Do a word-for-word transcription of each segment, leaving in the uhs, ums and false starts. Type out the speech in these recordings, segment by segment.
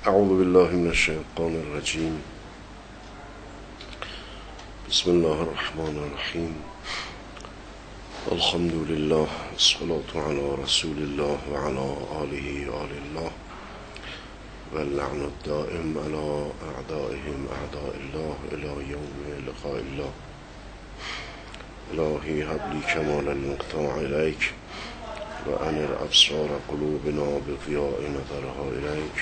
اعوذ بالله من الشیطان الرجیم. بسم الله الرحمن الرحیم. الحمد لله والصلاة على رسول الله وعلى آله آل الله واللعن الدائم على اعدائهم اعداء الله الى یوم لقاء الله. الهی هب لی کمال المقطع الیک و انر ابصار قلوبنا بضیاء نظرها الیک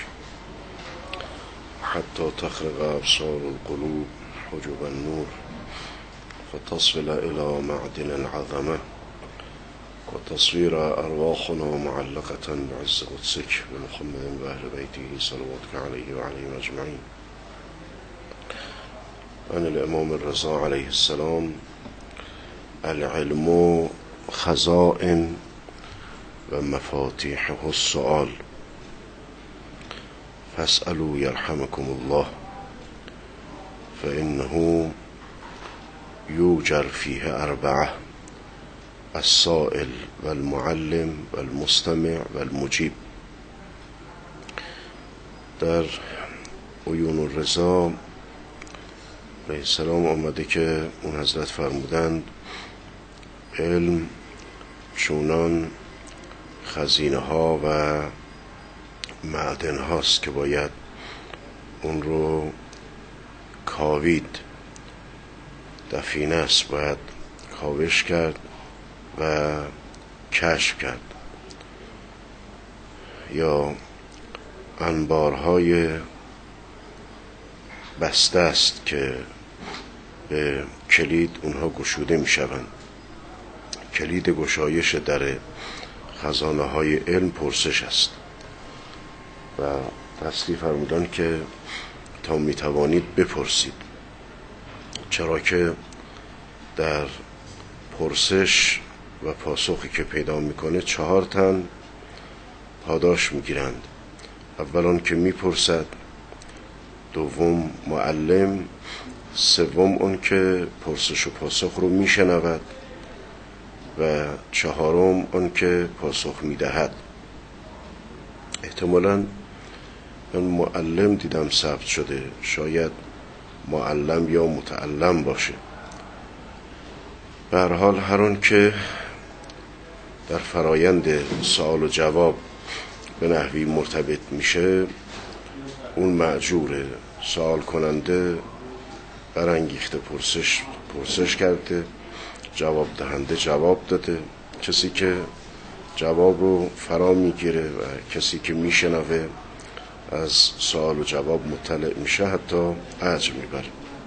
حتی تخرق ابصار القلوب حجب النور فتصل الى معدن العظمه وتصویر ارواحنا معلقة بعز قدسک بمحمد و اهل بیته صلواتک علیه و علیهم اجمعین. عن الامام الرضا علیه السلام: العلم خزائن و مفاتیحه السؤال فاسألوا یرحمکم الله فإنه یوجر فیه اربعه: السائل والمعلم والمستمع والمجیب. در عیون الرضا علیه السلام آمده که اون حضرت فرمودند علم چونان خزینه ها و معدن هاست که باید اون رو کاوید، دفینه است، باید کاوش کرد و کشف کرد. یا انبارهای بسته است که به کلید اونها گشوده می شوند. کلید گشایش در خزانه های علم پرسش است و تصریح فرمودن که تا می توانید بپرسید، چرا که در پرسش و پاسخی که پیدا میکنه چهار تن پاداش میگیرند. اولان که میپرسد، دوم معلم، سوم اون که پرسش و پاسخ رو میشنود و چهارم اون که پاسخ میدهد. احتمالاً من معلم دیدم ثبت شده، شاید معلم یا متعلم باشه. به هر حال هر اون که در فرایند سوال و جواب به نحوی مرتبط میشه اون مأجوره. سوال کننده برانگیخته پرسش پرسش کرده، جواب دهنده جواب داده. کسی که جواب رو فرا میگیره و کسی که میشنوه از سوال و جواب مطلع میشه حتی اجر میبره.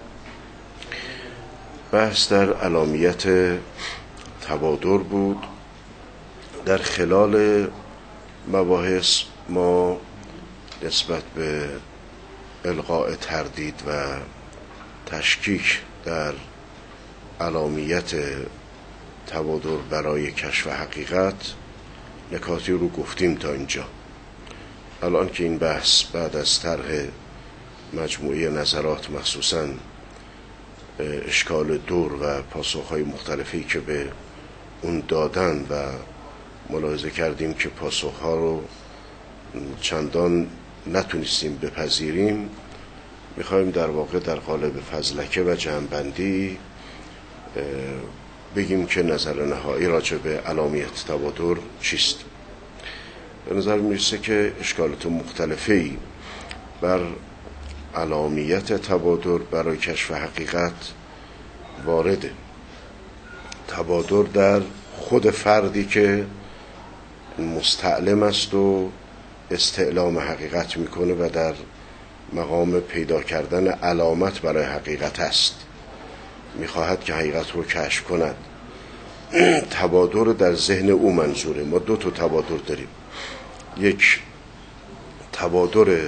بحث در علامیت تبادر بود. در خلال مباحث ما نسبت به القاء تردید و تشکیک در علامیت تبادر برای کشف حقیقت نکاتی رو گفتیم تا اینجا. الان که این بحث بعد از طرح مجموعه نظرات مخصوصاً اشکال دور و پاسخهای مختلفی که به اون دادن و ملاحظه کردیم که پاسخها رو چندان نتونستیم بپذیریم، میخوایم در واقع در قالب فضلکه و جمع‌بندی بگیم که نظر نهایی راجع به علامیت تبادر چیست. به نظر میرسه که اشکالات مختلفی بر علامیت تبادر برای کشف حقیقت وارده. تبادر در خود فردی که مستعلم است و استعلام حقیقت میکنه و در مقام پیدا کردن علامت برای حقیقت است، میخواهد که حقیقت رو کشف کند. تبادر در ذهن او منظوره. ما دو تا تبادر داریم. یک تبادر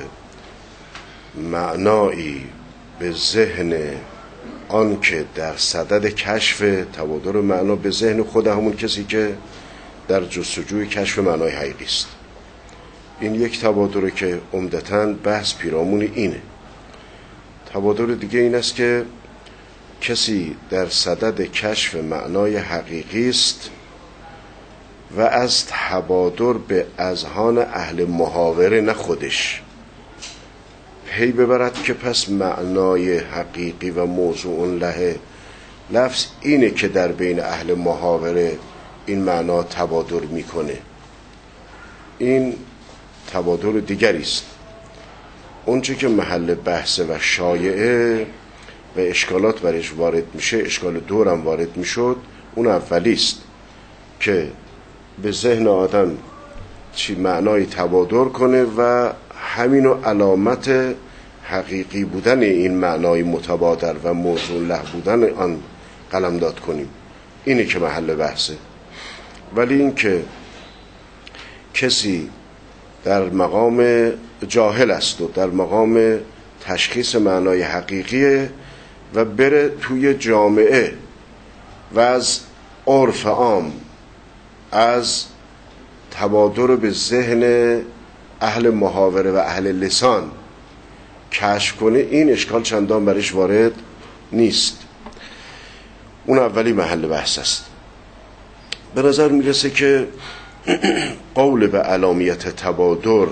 معنایی به ذهن آن که در صدد کشف، تبادر معنا به ذهن خود همون کسی که در جستجوی کشف معنای حقیقی است. این یک تبادره که عمدتاً بحث پیرامون اینه. تبادر دیگه این است که کسی در صدد کشف معنای حقیقی است و از تبادر به اذهان اهل محاوره، نه خودش، پی ببرد که پس معنای حقیقی و موضوع له لفظ اینه که در بین اهل محاوره این معنا تبادر میکنه. این تبادر دیگری است. اونچه که محل بحث و شایعه و اشکالات برش وارد میشه، اشکال دورم وارد میشد، اون اولی است که به ذهن آدم چی معنای تبادر کنه و همینو علامت حقیقی بودن این معنای متبادر و موضوع له بودن آن قلمداد کنیم. اینه که محل بحثه. ولی این که کسی در مقام جاهل است و در مقام تشخیص معنای حقیقیه و بره توی جامعه و از عرف عام از تبادر به ذهن اهل محاوره و اهل لسان کشف کنه، این اشکال چندان برش وارد نیست. اون اولی محل بحث است. به نظر میرسه که قول به علامیت تبادر،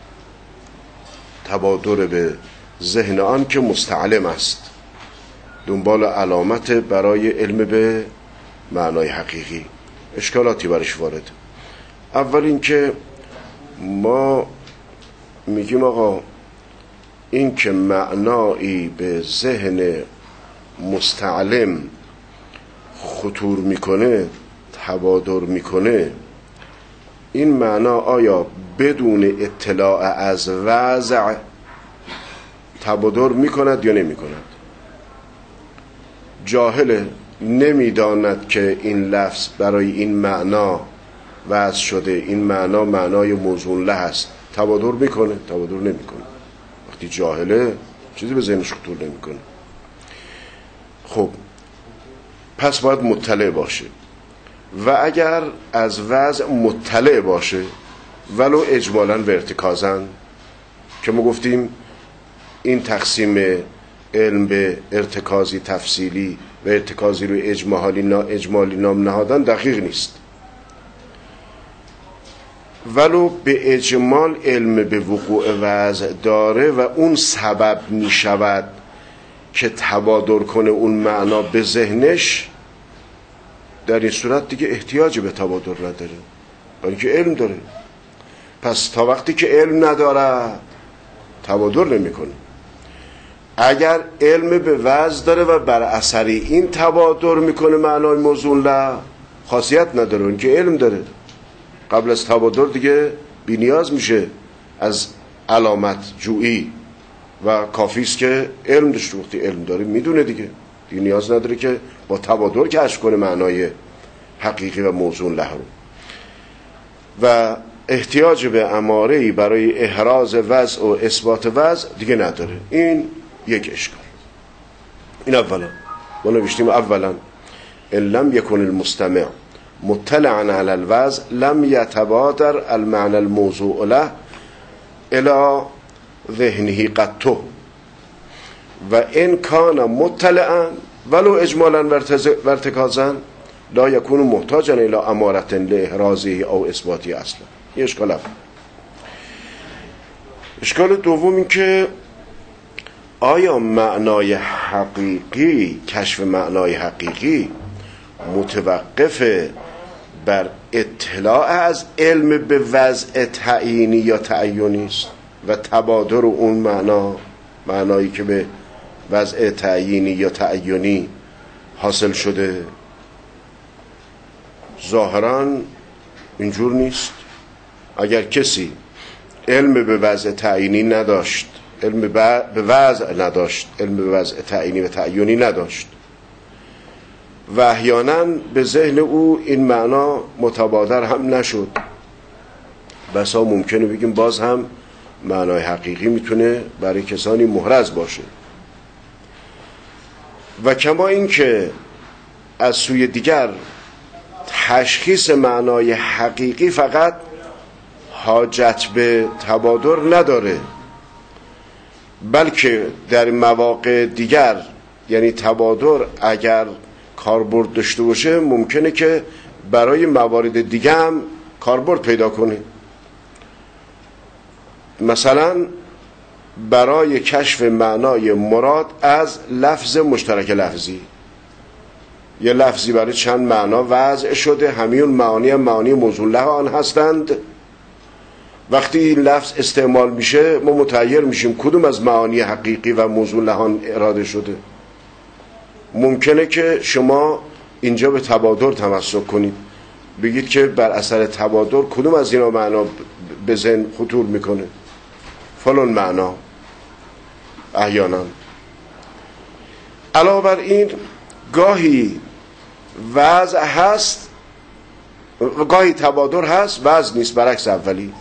تبادر به ذهن آن که مستعلم است، دنبال علامت برای علم به معنای حقیقی، اشکالاتی برش وارد. اول این که ما میگیم آقا این که معنایی به ذهن مستعلم خطور میکنه، تبادر میکنه، این معنا آیا بدون اطلاع از وضع تبادر میکند یا نمیکند؟ جاهل نمیداند که این لفظ برای این معنا وضع شده، این معنا معنای موضوع له است، تبادر میکنه؟ تبادر نمیکنه. وقتی جاهله چیزی به ذهنش خطور نمیکنه. خب پس باید مطلع باشه و اگر از وضع مطلع باشه ولو اجمالاً و ارتکازاً، که ما گفتیم این تقسیم علم به ارتکازی تفصیلی و ارتکازی روی اجمالی نا اجمالی نام نهادن دقیق نیست، ولو به اجمال علم به وقوع وضع داره و اون سبب می شود که تبادر کنه اون معنا به ذهنش، در این صورت دیگه احتیاجی به تبادر نداره، برای که علم داره. پس تا وقتی که علم نداره تبادر نمیکنه. اگر علم به وضع داره و بر اثر این تبادر میکنه معنای موضوع له، خاصیت نداره، اون که علم داره. قبل از تبادر دیگه بی نیاز میشه از علامت جویی و کافی است که علم داشته. وقتی علم داره میدونه دیگه، دیگه نیاز نداره که با تبادر کشف کنه معنای حقیقی و موضوع له رو. و احتیاج به اماره‌ای برای احراز وضع و اثبات وضع دیگه نداره. این یک اشکال. این اولا ما نوشتیم اولا ان لم یکن المستمع مطلعا علی الوضع لم یتبادر المعنى الموضوع له الى ذهنه قطه و ان کان مطلعا ولو اجمالا و ارتکازا لا یکون محتاجا الى امارة لاحرازه او اثباتی اصلا. این اشکال اول. اشکال دوم این که آیا معنای حقیقی، کشف معنای حقیقی متوقف بر اطلاع از علم به وضع تعیینی یا تعیینی است و تبادر اون معنا، معنایی که به وضع تعیینی یا تعیینی حاصل شده؟ ظاهراً اینجور نیست. اگر کسی علم به وضع تعیینی نداشت، علم به وضع نداشت، علم به وضع تعیینی و تعیینی نداشت و احیانا به ذهن او این معنا متبادر هم نشد، بسا ممکنه بگیم باز هم معنای حقیقی میتونه برای کسانی محرز باشه. و کما این که از سوی دیگر تشخیص معنای حقیقی فقط حاجت به تبادر نداره، بلکه در مواقع دیگر، یعنی تبادر اگر کاربرد داشته باشه ممکنه که برای موارد دیگه هم کاربرد پیدا کنه. مثلا برای کشف معنای مراد از لفظ مشترک لفظی. یه لفظی برای چند معنا وضع شده، همین معانی هم معانی موضوع له آن هستند. وقتی این لفظ استعمال میشه ما متحیر میشیم کدوم از معانی حقیقی و موضوع له آن اراده شده. ممکنه که شما اینجا به تبادر تمسک کنید، بگید که بر اثر تبادر کدوم از اینا معنا به ذهن خطور میکنه، فلان معنا. احیانا علاوه بر این گاهی وضع هست، گاهی تبادر هست وضع نیست، برعکس اولی.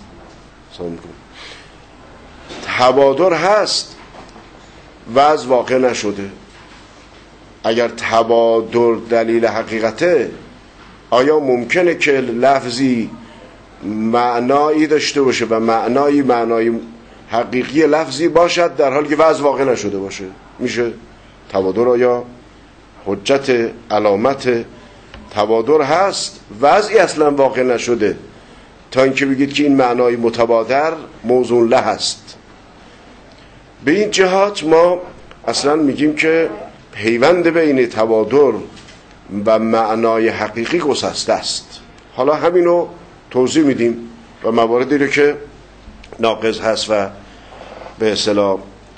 تبادر هست وضع واقع نشده. اگر تبادر دلیل حقیقته، آیا ممکنه که لفظی معنایی داشته باشه و معنایی معنای حقیقی لفظی باشد در حالی که وضع واقع نشده باشه؟ میشه؟ تبادر آیا حجت علامت تبادر هست وضعی اصلا واقع نشده تا اینکه بگید که این معنای متبادر موضوع له هست. به این جهات ما اصلا میگیم که پیوند بین تبادر و معنای حقیقی گسسته است. حالا همینو توضیح میدیم و مواردی رو که ناقض هست و به اصطلاح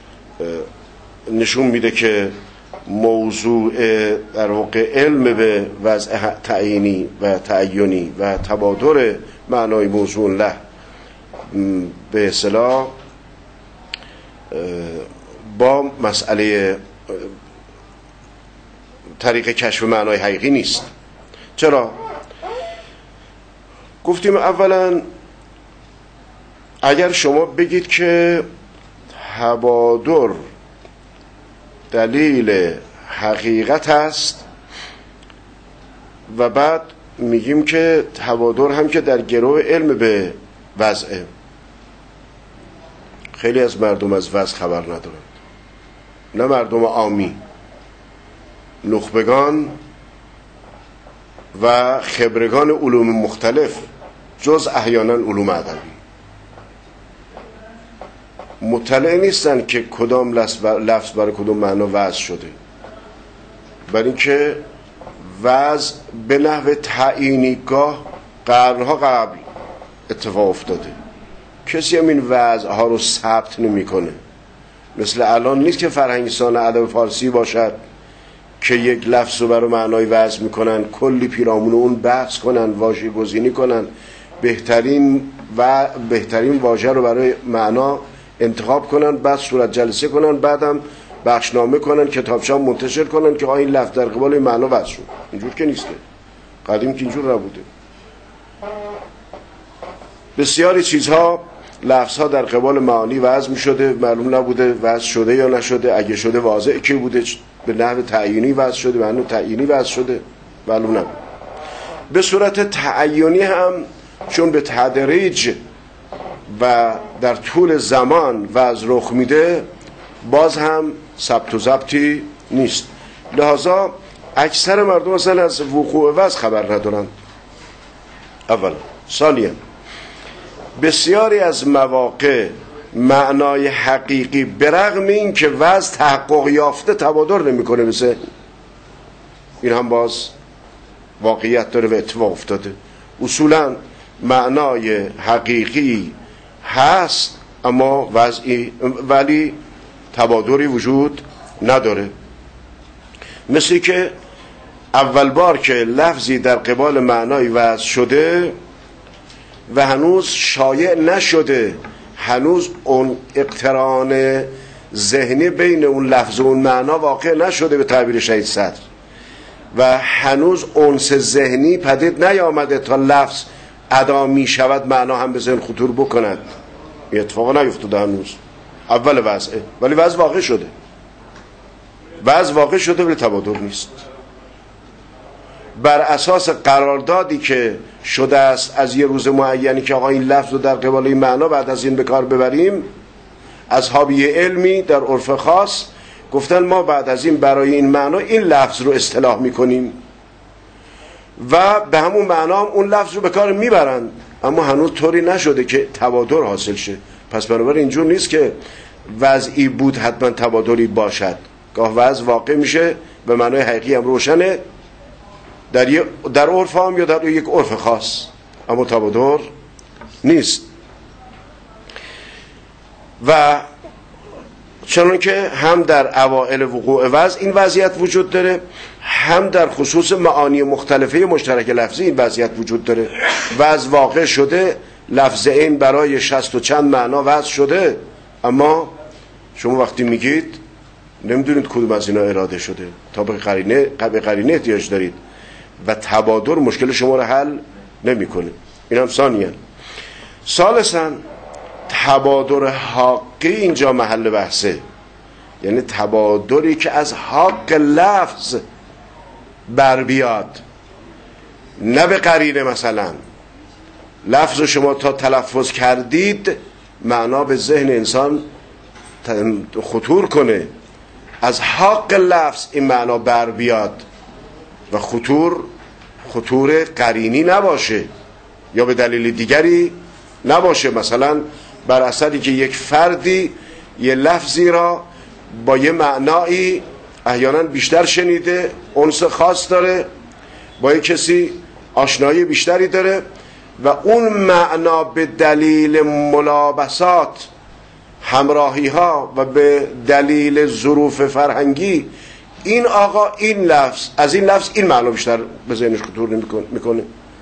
نشون میده که موضوع در واقع علم به وضع تعیینی و تعینی و تبادر معنای موضوع له به اصطلاح با مسئله طریق کشف معنای حقیقی نیست. چرا؟ گفتیم اولا اگر شما بگید که تبادر دلیل حقیقت است و بعد میگیم که تبادر هم که در گروه علم به وضعه، خیلی از مردم از وضع خبر ندارند، نه مردم عامی، نخبگان و خبرگان علوم مختلف جز احیانا علوم ادبی مطلع نیستن که کدام لفظ برای کدام معنا وضع شده، برای اینکه وضع به نحو تعیینی گاه قرنها قبل اتفاق افتاده. کسی هم این وضع ها رو ثبت نمیکنه. مثل الان نیست که فرهنگستان ادب فارسی باشد که یک لفظ رو برای معنای وضع میکنن، کلی پیرامون اون بحث کنن، واژه گزینی کنن، بهترین و بهترین واژه رو برای معنا انتخاب کنن، بعد صورت جلسه کنن، بعدم بخشنامه کنن، کتابچه منتشر کنن که این لفظ در قبال معنا وضع شد. اینجور که نیست، قدیم که اینجور نبوده. بسیاری چیزها لفظها در قبال معانی وضع می شده، معلوم نبوده وضع شده یا نشده، اگه شده واضح کی بوده، به نحو تعیینی وضع شده، به نحو تعیینی وضع شده، معلوم نبود. به صورت تعیینی هم چون به تدریج و در طول زمان وضع رخ میده، باز هم ثبت و ضبطی نیست. لذا اکثر مردم اصلا از وقوع وضع خبر ندارن. اول. ثانیا بسیاری از مواقع معنای حقیقی برغم این که وضع تحقق یافته تبادر نمیکنه مثل این، هم باز واقعیت داره و اتفاق افتاده. اصولا معنای حقیقی هست اما وضعی ولی تبادری وجود نداره. مثل که اول بار که لفظی در قبال معنای وضع شده و هنوز شایع نشده، هنوز اون اقتران ذهنی بین اون لفظ و اون معنا واقع نشده به تعبیر شهید صدر، و هنوز انس ذهنی پدید نیامده تا لفظ ادا می شود معنا هم به ذهن خطور بکند. این اتفاق نیفتاده هنوز، اول وضعه، ولی وضع واقع شده. وضع واقع شده ولی تبادر نیست. بر اساس قراردادی که شده است از یه روز معینی که آقا این لفظ رو در قبال این معنا بعد از این به کار ببریم، اصحاب یه علمی در عرف خاص گفتن ما بعد از این برای این معنا این لفظ رو اصطلاح میکنیم و به همون معنا هم اون لفظ رو به کار میبرند، اما هنوز طوری نشده که تبادر حاصل شه. پس بنابراین اینجور نیست که وضعی بود حتما تبادلی باشد. گاه وضع واقع میشه به معنای حقیقی هم روشنه در, در عرف هم یا در یک عرف خاص، اما تبادل نیست. و چون که هم در اوائل وقوع وضع این وضعیت وجود داره، هم در خصوص معانی مختلفه مشترک لفظی این وضعیت وجود داره. وضع واقع شده، لفظ این برای شصت و چند معنا وضع شده، اما شما وقتی میگید نمیدونید کدوم از اینا اراده شده، تا به قرینه به قرینه احتیاج دارید و تبادر مشکل شما رو حل نمیکنه. این هم ثانیاً. ثالثاً تبادر حقی اینجا محل بحثه، یعنی تبادری که از حق لفظ بر بیاد، نه به قرینه. مثلا لفظ شما تا تلفظ کردید معنا به ذهن انسان خطور کنه، از حق لفظ این معنا بر بیاد و خطور خطور قرینی نباشه یا به دلیل دیگری نباشه. مثلا بر اثری که یک فردی یه لفظی را با یه معنایی احیانا بیشتر شنیده، انس خاص داره، با یک کسی آشنایی بیشتری داره و اون معنا به دلیل ملابسات، همراهی ها و به دلیل ظروف فرهنگی این آقا این لفظ از این لفظ این معنا بیشتر به ذهنش خطور میکنه.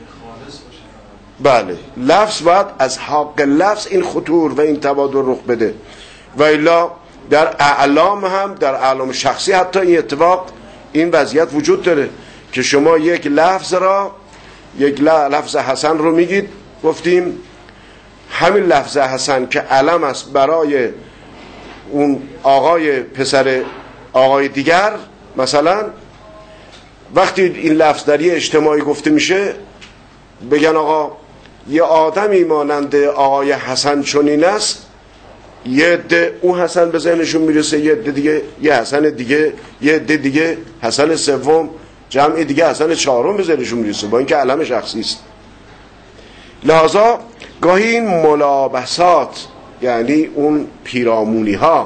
بله، لفظ باید از حق لفظ این خطور و این تبادل رخ بده، و الا در اعلام هم، در اعلام شخصی حتی این اتفاق، این وضعیت وجود داره که شما یک لفظ را، یک لفظ حسن رو میگید، گفتیم همین لفظ حسن که علم است برای اون آقای پسر آقای دیگر، مثلا وقتی این لفظ در یه اجتماعی گفته میشه بگن آقا یه آدمی مانند آقای حسن چنین است، یه عده اون حسن به ذهنشون میرسه، یه عده دیگه یه حسن دیگه، یه عده دیگه حسن سوم، جمع دیگه حسن چهارم به ذهنشون میرسه، با اینکه علم شخصی است. لذا گاهی این ملابسات، یعنی اون پیرامونی ها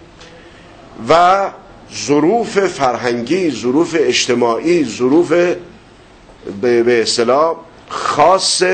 و ظروف فرهنگی، ظروف اجتماعی، ظروف به اصطلاح خاص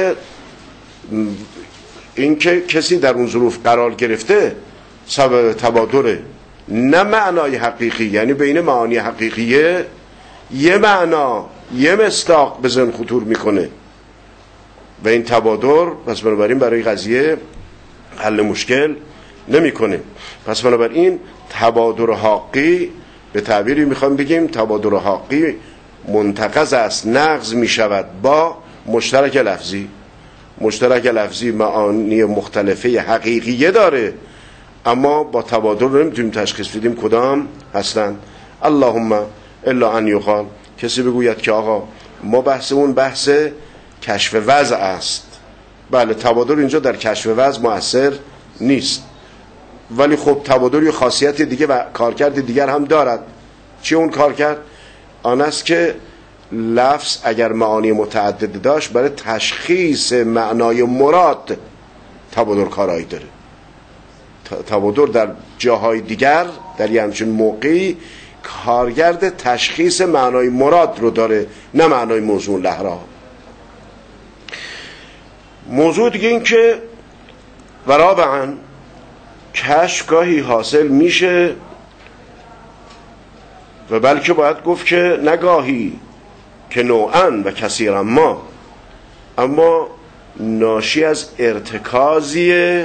این که کسی در اون ظروف قرار گرفته سبب تبادره، نه معنای حقیقی. یعنی بین معانی حقیقیه یه معنا، یه مصداق به ذهن خطور میکنه و این تبادر پس بنابراین برای قضیه حل مشکل نمیکنه. پس بنابراین تبادر حقی به تعبیری میخوام بگیم تبادر حقی منتقض است، نقض میشود با مشترک لفظی. مشترک لفظی معانی مختلفه حقیقیه داره، اما با تبادل نمیتونیم تشخیص بدیم کدام هستن. اللهم الا ان یقال، کسی بگوید که آقا ما بحثمون بحث کشف وضع است. بله، تبادل اینجا در کشف وضع مؤثر نیست، ولی خب تبادل یه خاصیت دیگه و کارکرد دیگر هم دارد. چی اون کارکرد؟ آن است که لفظ اگر معانی متعدد داشت، برای تشخیص معنای مراد تبادل کارایی داره. تبادل در جاهای دیگر در یه همچین موقعی کارگرد تشخیص معنای مراد رو داره، نه معنای موضوع لحرا. موضوع دیگه این که ورابعا کشف گاهی حاصل میشه و بلکه باید گفت که نگاهی که نوعاً و کثیراً ما، اما ناشی از ارتکازیه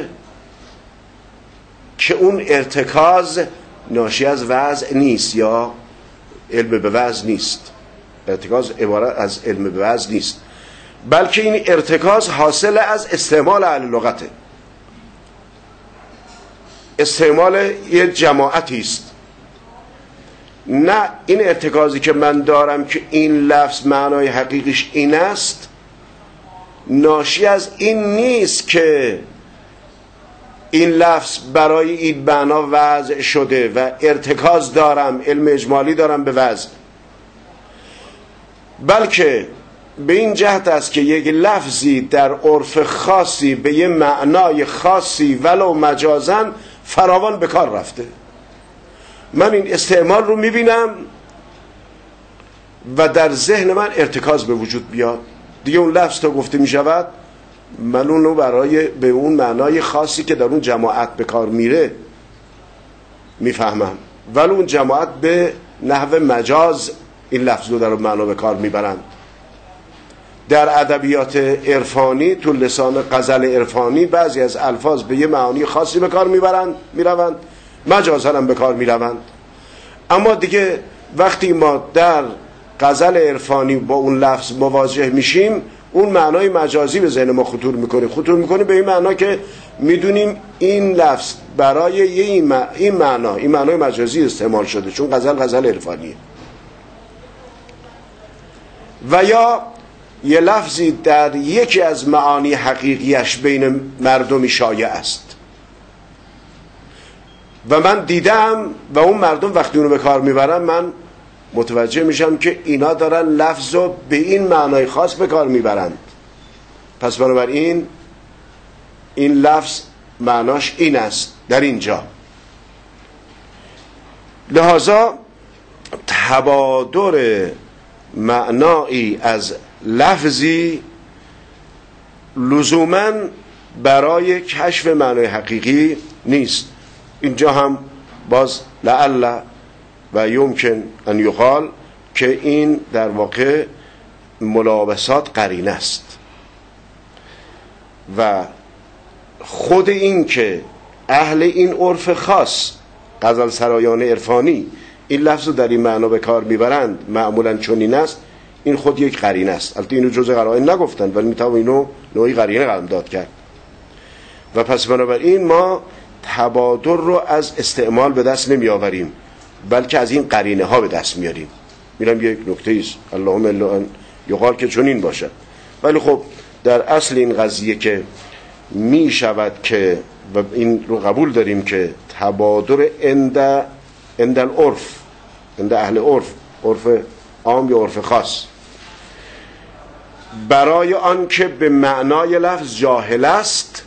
که اون ارتکاز ناشی از وضع نیست یا علم به وضع نیست. ارتکاز عبارت از علم به وضع نیست، بلکه این ارتکاز حاصل از استعمال اهل لغته، استعمال یه جماعتی است. نه این ارتکازی که من دارم که این لفظ معنای حقیقیش این است، ناشی از این نیست که این لفظ برای این معنا وضع شده و ارتکاز دارم، علم اجمالی دارم به وضع، بلکه به این جهت است که یک لفظی در عرف خاصی به یه معنای خاصی ولو مجازن فراوان به کار رفته. من این استعمال رو میبینم و در ذهن من ارتکاز به وجود بیاد. دیگه اون لفظ تا گفته میشود من اون رو برای به اون معنای خاصی که در اون جماعت به کار میره میفهمم، ولی اون جماعت به نحو مجاز این لفظ رو در معنا به کار میبرند. در ادبیات عرفانی تو لسان غزل عرفانی بعضی از الفاظ به یه معانی خاصی به کار میبرند میروند، مجازا هم به کار میروند. اما دیگه وقتی ما در غزل عرفانی با اون لفظ مواجه میشیم اون معنای مجازی به ذهن ما خطور میکنه خطور میکنه به این معنا که میدونیم این لفظ برای این معنا این معنای مجازی استعمال شده، چون غزل غزل عرفانیه. و یا یه لفظی در یکی از معانی حقیقیش بین مردمی شایع است و من دیدم و اون مردم وقتی اونو به کار میبرن من متوجه میشم که اینا دارن لفظ رو به این معنای خاص به کار میبرند. پس بنابراین این لفظ معناش این است در اینجا. لذا تبادر معنایی از لفظی لزوماً برای کشف معنای حقیقی نیست. اینجا هم باز لعل و یمکن ان یقال که این در واقع ملابسات قرینه است و خود این که اهل این عرف خاص غزل سرایان عرفانی این لفظ رو در این معنا به کار میبرند معمولا چنین است، این خود یک قرینه است. البته اینو جزء قرائن نگفتن ولی میتوان اینو نوعی قرینه قلم داد کرد. و پس بنابراین ما تبادر رو از استعمال به دست نمی آوریم بلکه از این قرینه ها به دست میاریم. میرم یک نکته ایست اللهم الا ان یقال که چنین باشد. ولی خب در اصل این قضیه که می شود که و این رو قبول داریم که تبادر عند عند العرف عند اهل عرف، عرف عام یا عرف خاص، برای آن که به معنای لفظ جاهل است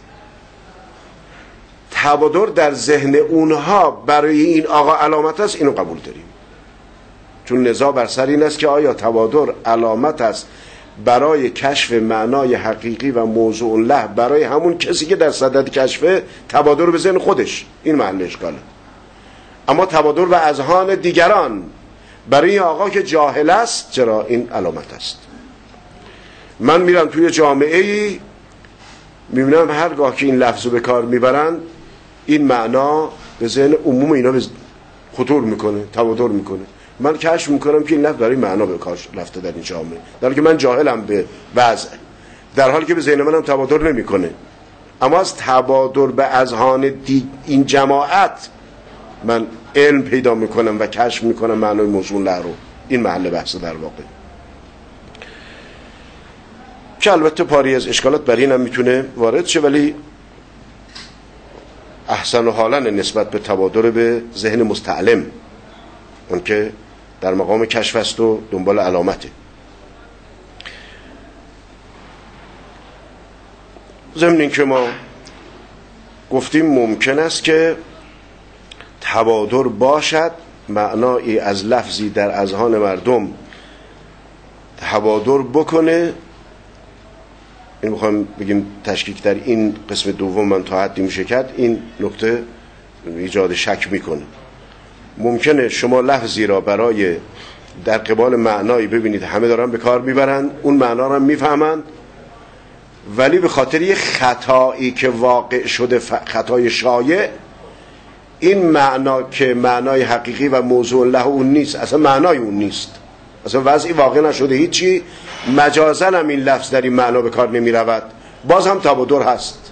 تبادر در ذهن اونها برای این آقا علامت است، اینو قبول داریم. چون نزاع بر سر این است که آیا تبادر علامت است برای کشف معنای حقیقی و موضوع له برای همون کسی که در صدد کشفه، تبادر به ذهن خودش، این محل اشکاله. اما تبادر و اذهان دیگران برای این آقا که جاهل است، چرا این علامت است. من میرم توی جامعه ای میبینم هرگاه که این لفظو به کار میبرن این معنا به ذهن عموم اینا خطور میکنه، تبادر میکنه. من کشف میکنم که این لفظ برای معنا به کار رفته در این جامعه، در حالی که من جاهلم به وضع، در حالی که به ذهن منم تبادر نمیکنه. اما از تبادر به اذهان این جماعت من علم پیدا میکنم و کشف میکنم معنای موضوع له رو. این محل بحث در واقع، که البته پاری از اشکالات برای اینم میتونه وارد شه، ولی احسن و حالا نسبت به تبادر به ذهن مستعلم، اون که در مقام کشف است و دنبال علامته. ضمن این که ما گفتیم ممکن است که تبادر باشد معنایی از لفظی در اذهان مردم تبادر بکنه. این میخوام بگیم تشکیک در این قسم دوم من تا حدی میشه کرد، این نکته ایجاد شک میکنه. ممکنه شما لفظی را برای در قبال معنایی ببینید همه دارن به کار میبرند، اون معنا را میفهمند، ولی به خاطر یه خطایی که واقع شده، خطای شایع، این معنا که معنای حقیقی و موضوع له اون نیست، اصلا معنای اون نیست، اصلا وضعی واقع نشده هیچی، مجازن هم این لفظ در این معنا به کار نمی رود، باز هم تبادر هست.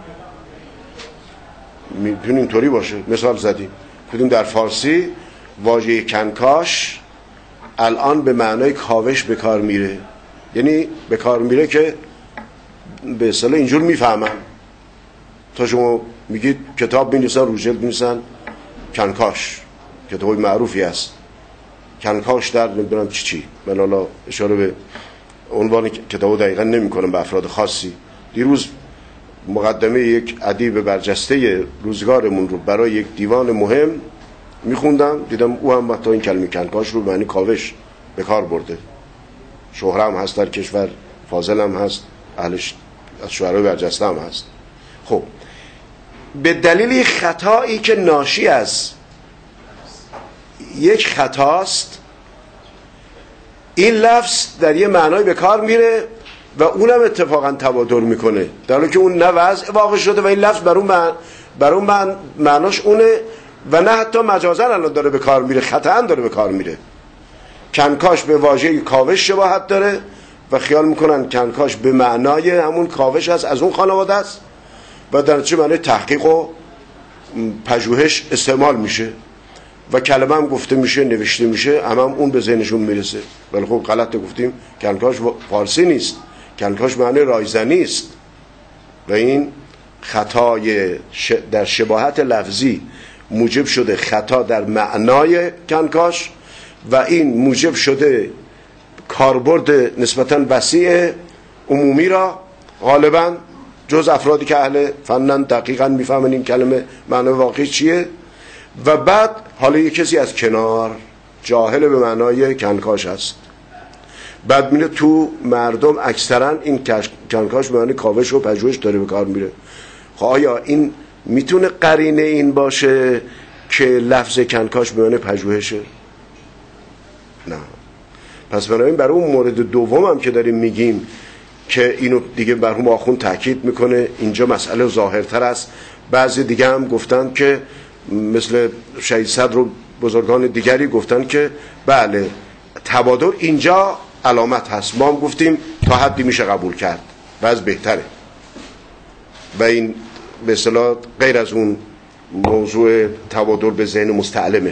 میتونه اینطوری باشه. مثال زدیم کدیم در فارسی واژه کنکاش الان به معنای کاوش به کار میره، یعنی به کار میره که به اصطلاح اینجور میفهمن. تا شما میگید کتاب می‌نویسن رو جلد می‌نویسن کنکاش، کتابی معروفی است، کنکاش در نمیدونم چی چی، من حالا اشاره به عنوان کتابو دقیقا نمی کنم به افراد خاصی. دیروز مقدمه یک ادیب برجسته روزگارمون رو برای یک دیوان مهم میخوندم، دیدم او هم حتی این کلمه کنکاش رو به معنی کاوش به کار برده. شهره هم هست در کشور، فاضل هم هست، اهلش از شعرهای برجسته هم هست. خب به دلیل خطایی که ناشی از یک خطاست، این لفظ در یه معنای به کار میره و اونم اتفاقا تبادر میکنه، در حالی که اون نه وضع واقع شده و این لفظ بر اون من بر اون من معناش اونه و نه حتی مجازا الان داره به کار میره، خطأ داره به کار میره. کنکاش به واژه کاوش شباهت داره و خیال میکنن کنکاش به معنای همون کاوش هست، از اون خانواده است و در چه معنی تحقیق و پژوهش استعمال میشه و کلمه هم گفته میشه، نوشته میشه، هم, هم اون به ذهنشون میرسه. ولی خب غلط گفتیم، کنکاش فارسی نیست، کنکاش معنی رایزنی است و این خطای ش... در شباهت لفظی موجب شده خطا در معنای کنکاش و این موجب شده کاربرد نسبتاً وسیع عمومی را، غالباً جز افرادی که اهل فنن دقیقاً میفهمن این کلمه معنی واقعی چیه، و بعد حالا یک کسی از کنار جاهل به معنای کنکاش هست، بعد میره تو مردم اکثرا این کنکاش به معنی کاوش و پژوهش داره به کار میره. خب آیا این میتونه قرینه این باشه که لفظ کنکاش به معنی پژوهشه؟ نه. پس بنابراین برای اون مورد دوم هم که داریم میگیم که اینو دیگه برهم آخوند تاکید میکنه، اینجا مسئله ظاهرتر است. بعضی دیگه هم گفتن که مثل شهید صدر و بزرگان دیگری گفتن که بله تبادر اینجا علامت هست، ما هم گفتیم تا حدی میشه قبول کرد و از بهتره و این به اصطلاح غیر از اون موضوع تبادر به ذهن مستعلمه،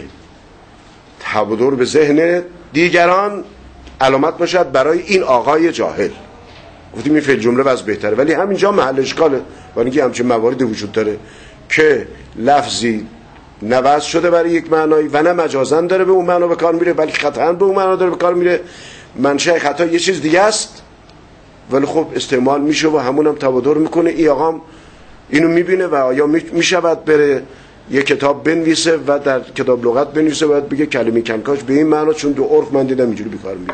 تبادر به ذهن دیگران علامت باشد برای این آقای جاهل، گفتیم این فعل جمله وضع بهتره. ولی همینجا محل اشکاله، ولی اینکه همچین مواردی وجود داره که لفظی نوضع شده برای یک معنایی و نه مجازن داره به اون معنا به کار میره، بلکه خطأ به اون معنا داره به کار میره. منشأ خطا یه چیز دیگه است ولی خب استعمال میشه و همون هم تبادر میکنه. این آقام اینو میبینه و آیا میشود بره یه کتاب بنویسه و در کتاب لغت بنویسه و باید بگه کلمه کنکاش به این معنا، چون دو عرف من دیدم اینجوری به کار میره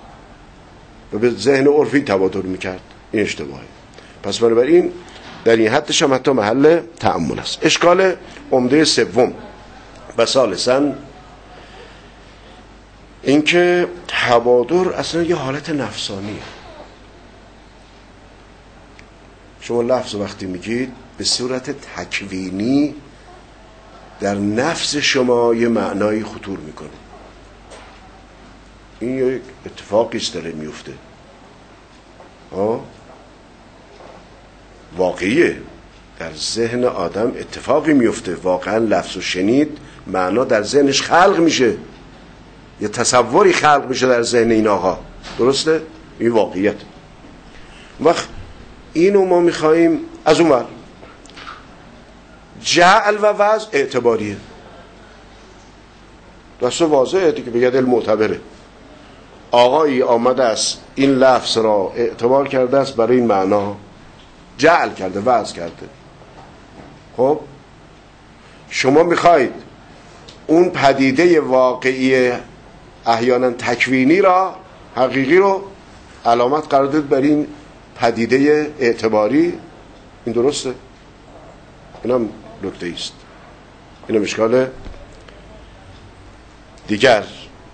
و به ذهن عرفی تبادر میکرد، این اشتباهه. پس بنابراین در این حدش هم حتی محل تأمل است. اشکال عمده سوم و ثالثاً اینکه تبادر اصلا یه حالت نفسانیه. شما لفظ وقتی میگید به صورت تکوینی در نفس شما یه معنایی خطور میکنه، این یک اتفاقی است داره میفته، ها واقعیه، در ذهن آدم اتفاقی میفته، واقعا لفظ و شنید معنا در ذهنش خلق میشه، یه تصوری خلق میشه در ذهن این آقا، درسته؟ این واقعیت. وقت اینو ما میخواییم از اون ور جعل و وضع اعتباریه، دست واضحه دیگه، بگه دل معتبره. آقایی آمده است این لفظ را اعتبار کرده است برای این معنا، جعل کرده، وضع کرده. خب شما میخواید اون پدیده واقعی احیانا تکوینی را، حقیقی رو علامت قرار داد بر این پدیده اعتباری، این درسته؟ اینم نکته است، اینم اشکال دیگر.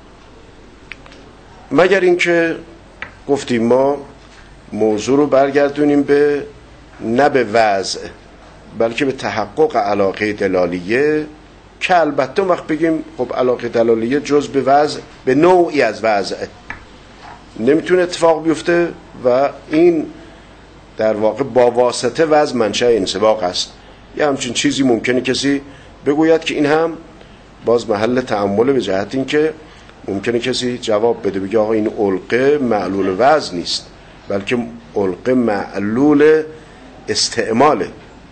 مگر اینکه گفتیم ما موضوع رو برگردونیم به نه به وضع بلکه به تحقق علاقه دلالیه، که البته وقت بگیم خب علاقه دلالیه جز به وضع به نوعی از وضع نمیتونه اتفاق بیفته و این در واقع با واسطه وضع منشأ انسباق است. یه همچین چیزی ممکنه کسی بگوید که این هم باز محل تأمل، به جهت این که ممکنه کسی جواب بده بگه آقا این علقه معلول وضع نیست بلکه علقه معلول استعماله،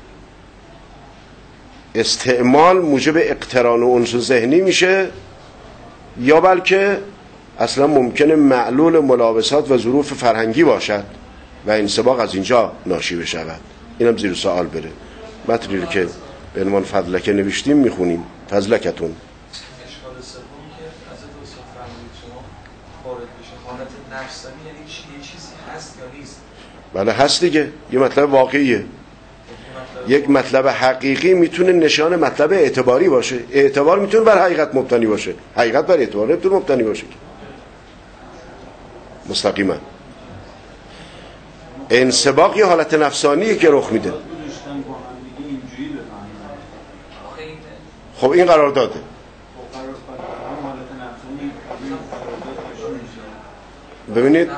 استعمال موجب اقتران و انس ذهنی میشه، یا بلکه اصلا ممکنه معلول ملابسات و ظروف فرهنگی باشد و انسباق از اینجا ناشی بشود. اینم زیر سوال بره. متنی رو که به عنوان فضلکه نوشتیم میخونیم. فضلکتون اشکال سومی که حضرت استاد فرمودید شما وارد بشه حالت نفسانی یعنی یه چیزی هست یا نیست؟ بله هست دیگه، یه مطلب واقعیه. یک مطلب حقیقی میتونه نشان مطلب اعتباری باشه. اعتبار میتونه بر حقیقت مبتنی باشه، حقیقت بر اعتبار نمیتونه مبتنی باشه مستقیما. انسباق یه حالت نفسانیه که رخ میده. خب این قرار داده. ببینید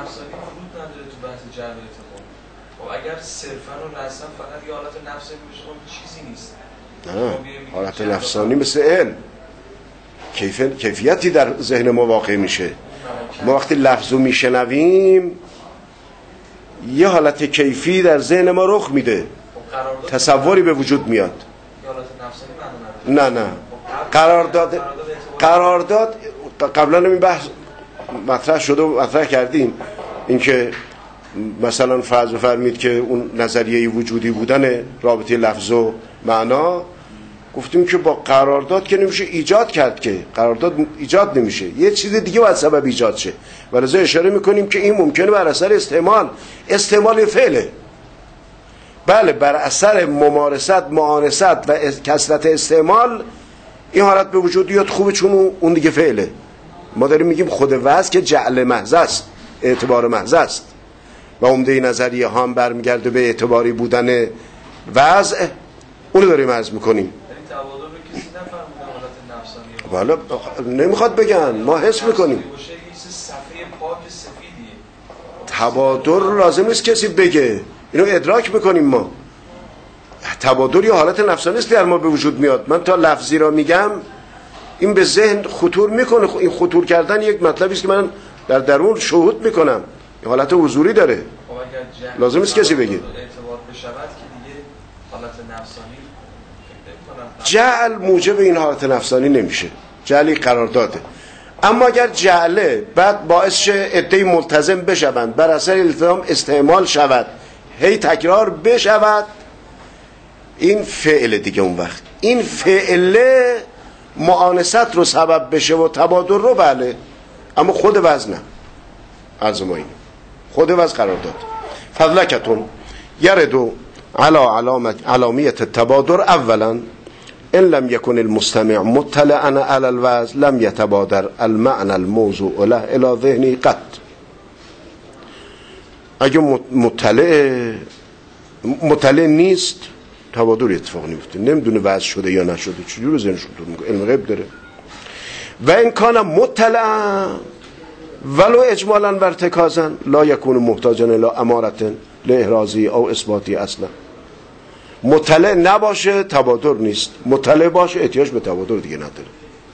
اگر صرفا و رسما فقط یه حالت نفسانی باشه خب چیزی نیست. نه، حالت نفسانی مثل علم کیف... کیفیتی در ذهن ما واقع میشه. ما وقتی لفظو میشنویم یه حالت کیفی در ذهن ما رخ میده، تصوری به وجود میاد. نه نه قرارداد قرارداد قبلا این بحث مطرح شده و مطرح کردیم، اینکه مثلا فرض بفرمید که اون نظریه وجودی بودن رابطه لفظ و معنا، گفتیم که با قرارداد که نمیشه ایجاد کرد، که قرارداد ایجاد نمیشه، یه چیز دیگه باید سبب ایجاد شه. ولذا اشاره میکنیم که این ممکنه بر اثر استعمال استعمال فعله. بله بر اثر ممارست معانست و کثرت استعمال این حالت به وجود بیاد، خوبه چون اون دیگه فعله. ما داریم میگیم خود وضع که جعل محض است، اعتبار محض است و عمده نظریه ها هم برمیگرده به اعتباری بودن وضع، اونو داریم عرض میکنیم. والا نمیخواد بگن، ما حس میکنیم. تبادر لازم نیست کسی بگه، اینو ادراک میکنیم ما. تبادر یه حالت نفسانی است در ما به وجود میاد. من تا لفظی را میگم این به ذهن خطور میکنه. این خطور کردن یک مطلبی است که من در درون شهود میکنم، یه حالت حضوری داره. لازم نیست کسی بگه. جعل موجب این حالت نفسانی نمیشه، جعلی قرار داده. اما اگر جعله بعد باعث شه عده‌ای ملتزم بشوند، بر اثر التزام استعمال شود، هی تکرار بشود، این فعل دیگه. اون وقت این فعل معانست رو سبب بشه و تبادر رو، بله، اما خود وزن نه. از ما این خود وزن قرار داد. فضلکتون یردو علا علامت علامیت التبادر اولا ان لم يكن المستمع مطلعا على الوزن لم يتبادر المعنى الموضوع له الى ذهنه قط. اگه مطلع مطلع نیست تبادر اتفاق نمیفته، نمیدونه وزن شده یا نشده، چجوری ذهنش خطور میکنه؟ علم غیب داره. و ان کان مطلعا ولو اجمالا و ارتکازا لا يكون محتاجا الى امارة لاحرازی او اثباتی اصلا. مطلع نباشه تبادر نیست، مطلع باشه احتیاج به تبادر دیگه نداره.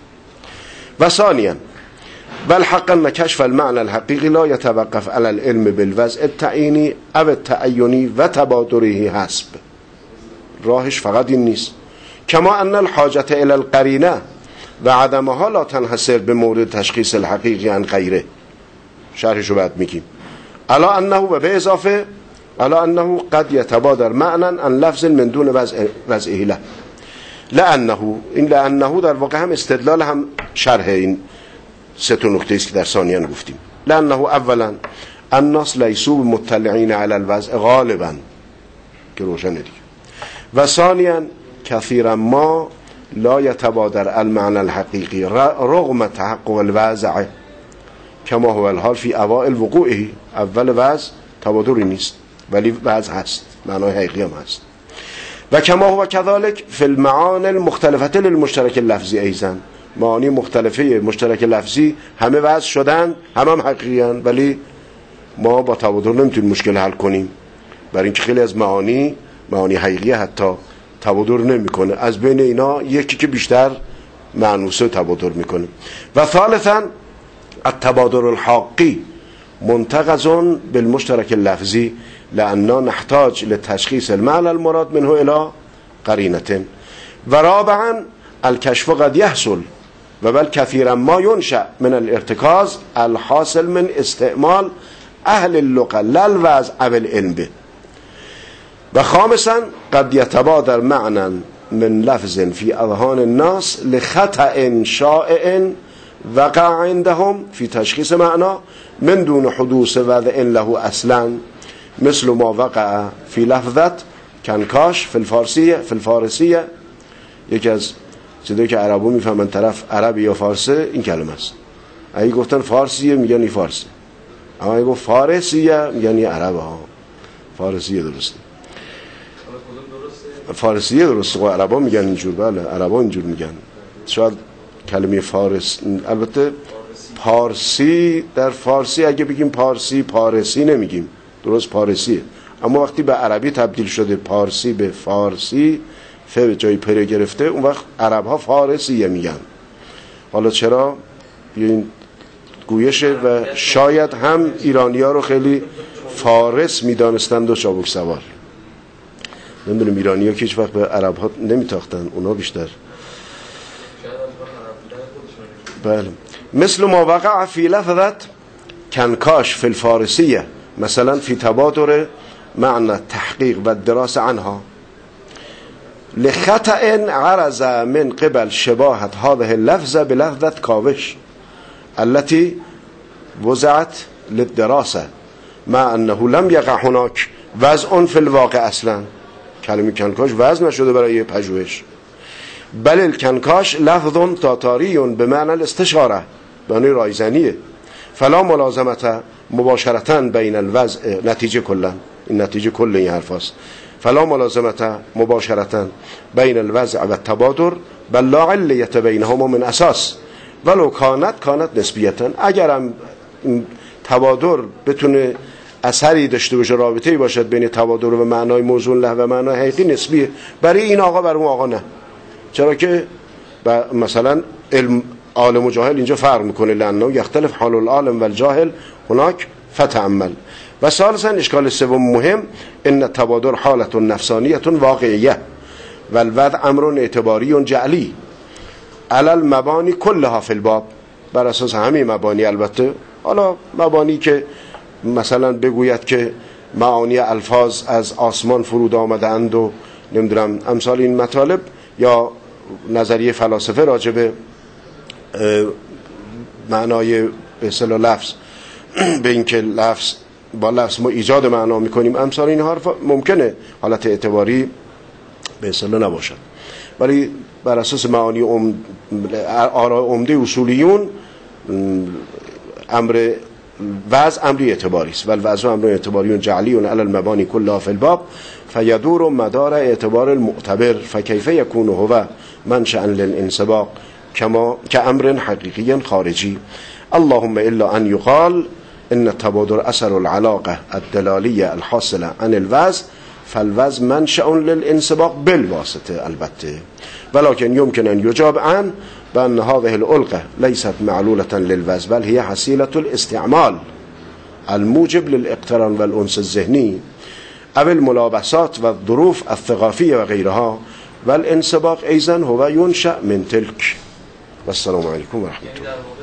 و ثانیا والحق ان کشف المعنى الحقیقی لا يتوقف على العلم بالوضع التعیینی او التعینی و تبادره حسب. راهش فقط این نیست. کما ان الحاجة الى القرینه و عدمها لا تنحصر به مورد تشخیص الحقیقی عن غیره. شرحشو بعد میگیم. الا انه و به اضافه الا انه قد يتبادر معنى عن لفظ من دون وضعه له. لانه این لانه در واقع هم استدلال هم شرح این سه تا نکته است که در ثانیان گفتیم. لانه اولا الناس لیسوا مطلعین علی الوضع غالبا، که روشنه دیگه. و ثانیا کثیرا ما لا يتبادر المعنى الحقیقی رغم تحقق الوضع کما هو الحال فی اوائل وقوعه. اول وضع تبادری نیست ولی وضع هست، معنای حقیقی هم هست. و کما هو كذلك فی المعانی المختلفه للمشترک اللفظی ایضا. معانی مختلفه مشترک لفظی همه وضع شدن، همه هم حقیقی هستند، ولی ما با تبادر نمیتونیم مشکل حل کنیم، برای اینکه خیلی از معانی معانی حقیقی حتی تبادر نمیکنه. از بین اینا یکی که بیشتر معنوسه تبادر میکنه. و ثالثا التبادر الحقی منتقض بالمشترک اللفظی لأننا نحتاج لتشخيص المعنى المراد منه إلى قرينة. و رابعا الكشف قد يحصل و بل كثيرا ما ينشأ من الارتكاز الحاصل من استعمال اهل اللغة لا الوضع او العلم به. و خامسا قد یتبادر معنا من لفظ فی اذهان الناس لخطأ شائع وقع عندهم فی تشخیص معنا من دون حدوث وضع له اصلا مثل ما وقع فی لفظت کنکاش فی الفارسیه فی الفارسیه. یکی از چیزایی که عربو میفهمن طرف عربی یا فارسه این کلمه است. اگه گفتن فارسیه میگن این فارسه، اما اگه گفت فارسیه میگن این عربه ها. فارسیه درسته، فارسیه درسته. و عربا میگن اینجور. بله عربا اینجور میگن. شاید کلمه فارس، البته پارسی، در فارسی اگه بگیم پارسی پارسی نمیگیم، درست پارسیه. اما وقتی به عربی تبدیل شده پارسی به فارسی، ف به جای پره گرفته، اون وقت عرب ها فارسیه میگن. حالا چرا این گویشه و شاید هم ایرانی ها رو خیلی فارس میدانستند و چابک سوار. نمیدونم ایرانی ها که هیچ وقت به عرب ها نمیتاختن، اونا بیشتر. بله. مثل ما وقع فی لفظت کنکاش فی الفارسیه مثلا فی تبادر معنى تحقیق و دراسه عنها لخطأ عرض من قبل شباهت هذه اللفظه بلفظت کاوش التي وضعت للدراسه مع انه لم یقع هناك وضع فی الواقع اصلا. کلمه کنکاش وضع نشده برای پژوهش، بل الکنکاش لفظ تاتاری به معنی الاستشاره، معنی رایزنیه. فلا ملازمت مباشرتا بین الوضع، نتیجه کلا این نتیجه کل این حرف هست. فلا ملازمت مباشرتا بین الوضع و التبادر بل لا علیت بینهما من اساس ولو کانت کانت نسبیتا. اگرم تبادر بتونه اثری داشته باشه، رابطه‌ای باشد بین تبادر و معنای موزون له و معنای حقیقی، نسبیه. برای این آقا برای اون آقا نه. چرا که مثلا علم عالم و جاهل اینجا فرق میکنه، لانه یختلف حال العالم و الجاهل هناك فتأمل. و ثالثا اشکال سوم مهم، ان تبادر حالت نفسانیه واقعیه و الوضع امر اعتباری جعلی علی المبانی کلها فی الباب. بر اساس همه مبانی، البته حالا مبانی که مثلا بگوید که معانی الفاظ از آسمان فرود آمدند و نمیدونم امثال این مطالب، یا نظریه فلاسفه راجب معنای به اصطلاح لفظ، به اینکه لفظ با لفظ ما ایجاد معنا میکنیم، امثال این حرف ممکنه حالت اعتباری به اصطلاح نباشد. ولی بر اساس معانی آراء عمده اصولیون امر وضع امری اعتباری است. ولی وضع امر اعتباری جعلی علی المبانی کلها فی الباب فیدور مدار اعتبار المعتبر فکیف یکون هو منشأ للانسباق كما كأمر حقيقي خارجي. اللهم إلا أن يقال إن التبادر أثر العلاقة الدلالية الحاصلة عن الوضع فالوضع منشأ للانسباق بالواسطة البته، ولكن يمكن أن يجاب عن بأن هذه الألقة ليست معلولة للوضع بل هي حصيلة الاستعمال الموجب للاقتران والأنس الذهني أو الملابسات والظروف الثقافية وغيرها، والانسباق أيضا هو ينشأ من تلك. والسلام عليكم ورحمة الله.